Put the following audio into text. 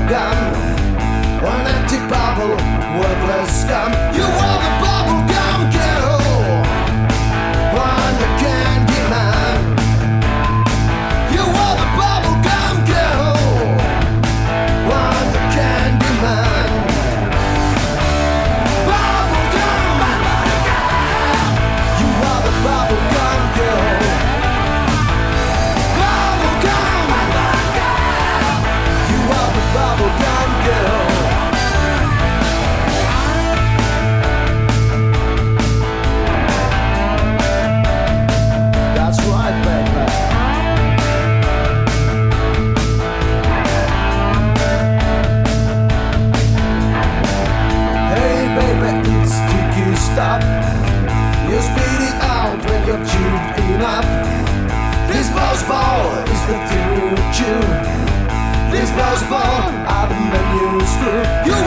gum, an empty bubble, worthless scum. You are the bubble gum girl, one the candy man. You are the bubble gum girl, one the candy man. Bubble gum, you are the bubble gum girl. Bubble gum, you are the bubble gum girl. That's right, baby. Hey, baby, it's sticky stuff. You spit it out when you're chewed enough. This buzz ball is the thing you chew. This buzz ball are the menu screw. You